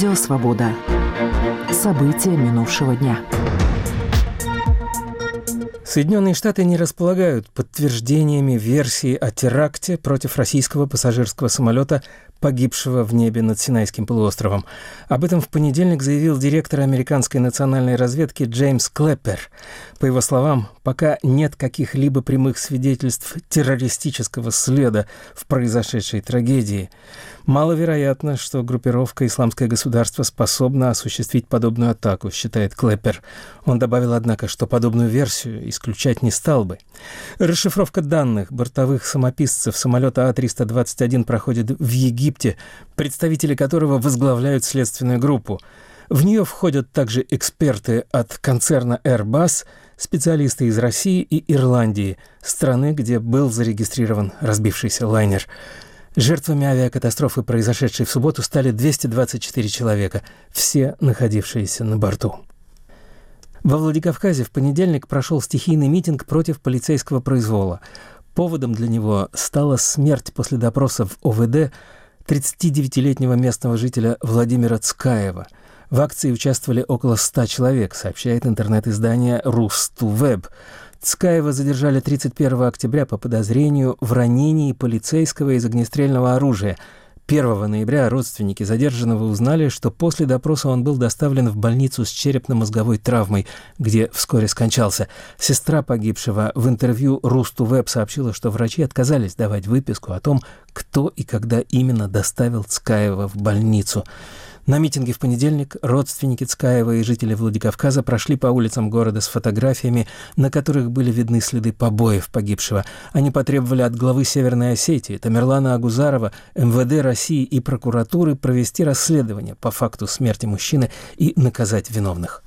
Радио «Свобода». События минувшего дня. Соединенные Штаты не располагают подтверждениями версии о теракте против российского пассажирского самолета, погибшего в небе над Синайским полуостровом. Об этом в понедельник заявил директор американской национальной разведки Джеймс Клэппер. По его словам, пока нет каких-либо прямых свидетельств террористического следа в произошедшей трагедии. Маловероятно, что группировка «Исламское государство» способна осуществить подобную атаку, считает Клэппер. Он добавил, однако, что подобную версию исключать не стал бы. Расшифровка данных бортовых самописцев самолета А-321 проходит в Египте, представители которого возглавляют следственную группу. В нее входят также эксперты от концерна Airbus, специалисты из России и Ирландии, страны, где был зарегистрирован разбившийся лайнер. Жертвами авиакатастрофы, произошедшей в субботу, стали 224 человека, все находившиеся на борту. Во Владикавказе в понедельник прошел стихийный митинг против полицейского произвола. Поводом для него стала смерть после допроса в ОВД 39-летнего местного жителя Владимира Цкаева. В акции участвовали около 100 человек, сообщает интернет-издание Рус2Веб. Цкаева задержали 31 октября по подозрению в ранении полицейского из огнестрельного оружия. 1 ноября родственники задержанного узнали, что после допроса он был доставлен в больницу с черепно-мозговой травмой, где вскоре скончался. Сестра погибшего в интервью Рус2Веб сообщила, что врачи отказались давать выписку о том, кто и когда именно доставил Цкаева в больницу. На митинге в понедельник родственники Цкаева и жители Владикавказа прошли по улицам города с фотографиями, на которых были видны следы побоев погибшего. Они потребовали от главы Северной Осетии Тамерлана Агузарова, МВД России и прокуратуры провести расследование по факту смерти мужчины и наказать виновных.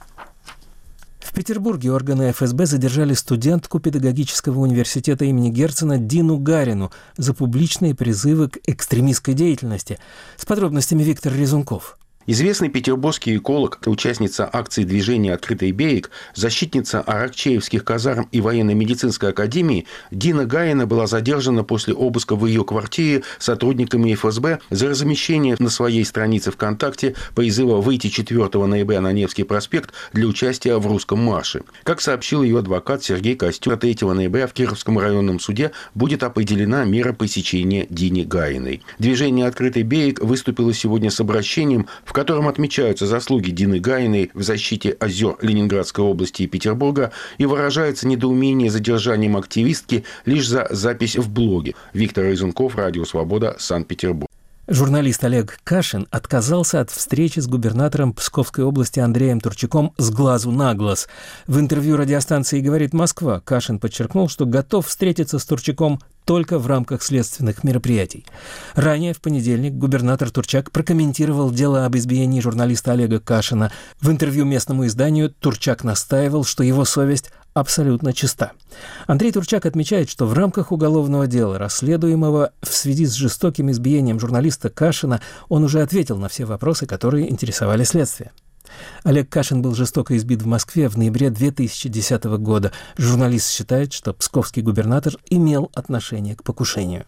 В Петербурге органы ФСБ задержали студентку педагогического университета имени Герцена Дину Гарину за публичные призывы к экстремистской деятельности. С подробностями Виктор Резунков. Известный петербургский эколог, участница акции движения «Открытый берег», защитница Аракчеевских казарм и военно-медицинской академии Дина Гарина была задержана после обыска в ее квартире сотрудниками ФСБ за размещение на своей странице ВКонтакте призыва выйти 4 ноября на Невский проспект для участия в русском марше. Как сообщил ее адвокат Сергей Костюк, 3 ноября в Кировском районном суде будет определена мера пресечения Дине Гариной. Движение «Открытый берег» выступило сегодня с обращением, в котором отмечаются заслуги Дины Гариной в защите озер Ленинградской области и Петербурга, и выражается недоумение задержанием активистки лишь за запись в блоге. Виктор Резунков, Радио «Свобода», Санкт-Петербург. Журналист Олег Кашин отказался от встречи с губернатором Псковской области Андреем Турчаком с глазу на глаз. В интервью радиостанции «Говорит Москва» Кашин подчеркнул, что готов встретиться с Турчаком только в рамках следственных мероприятий. Ранее, в понедельник, губернатор Турчак прокомментировал дело об избиении журналиста Олега Кашина. В интервью местному изданию Турчак настаивал, что его совесть абсолютно чиста. Андрей Турчак отмечает, что в рамках уголовного дела, расследуемого в связи с жестоким избиением журналиста Кашина, он уже ответил на все вопросы, которые интересовали следствие. Олег Кашин был жестоко избит в Москве в ноябре 2010 года. Журналист считает, что псковский губернатор имел отношение к покушению.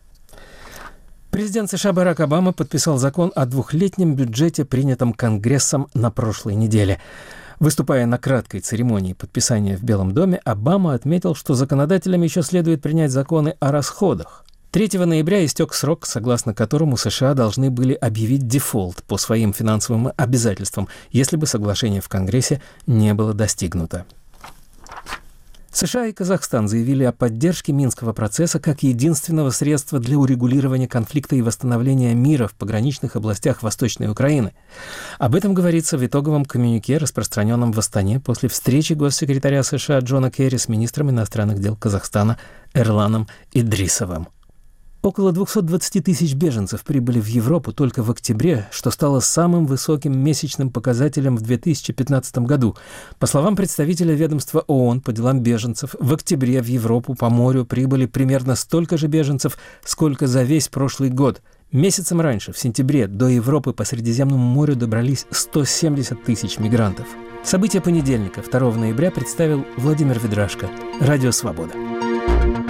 Президент США Барак Обама подписал закон о 2-летнем бюджете, принятом Конгрессом на прошлой неделе. Выступая на краткой церемонии подписания в Белом доме, Обама отметил, что законодателям еще следует принять законы о расходах. 3 ноября истек срок, согласно которому США должны были объявить дефолт по своим финансовым обязательствам, если бы соглашение в Конгрессе не было достигнуто. США и Казахстан заявили о поддержке Минского процесса как единственного средства для урегулирования конфликта и восстановления мира в пограничных областях Восточной Украины. Об этом говорится в итоговом коммюнике, распространенном в Астане после встречи госсекретаря США Джона Керри с министром иностранных дел Казахстана Эрланом Идрисовым. Около 220 тысяч беженцев прибыли в Европу только в октябре, что стало самым высоким месячным показателем в 2015 году. По словам представителя ведомства ООН по делам беженцев, в октябре в Европу по морю прибыли примерно столько же беженцев, сколько за весь прошлый год. Месяцем раньше, в сентябре, до Европы по Средиземному морю добрались 170 тысяч мигрантов. События понедельника, 2 ноября, представил Владимир Ведрашко. Радио «Свобода».